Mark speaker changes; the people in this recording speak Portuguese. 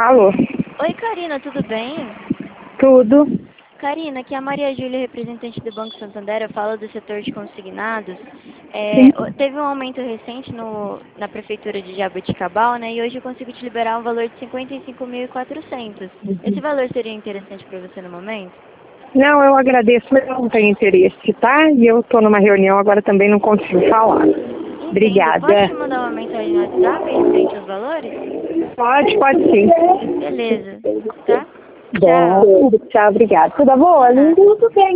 Speaker 1: Alô?
Speaker 2: Oi, Karina, tudo bem?
Speaker 1: Tudo?
Speaker 2: Karina, aqui é a Maria Júlia, representante do Banco Santander, eu falo do setor de consignados.
Speaker 1: Sim.
Speaker 2: Teve um aumento recente na prefeitura de Jaboticabal, né? E hoje eu consigo te liberar um valor de 55.400. Esse valor seria interessante para você no momento?
Speaker 1: Não, eu agradeço, mas eu não tenho interesse, tá? E eu tô numa reunião agora também, não consigo falar.
Speaker 2: Entendo. Posso te
Speaker 1: Obrigada.
Speaker 2: mandar uma mensagem no WhatsApp referente aos valores?
Speaker 1: Pode sim.
Speaker 2: Beleza, tá? Tchau.
Speaker 1: Bom, tchau, obrigada. Tudo
Speaker 2: De
Speaker 1: bom?
Speaker 2: nada.
Speaker 1: Tudo bem.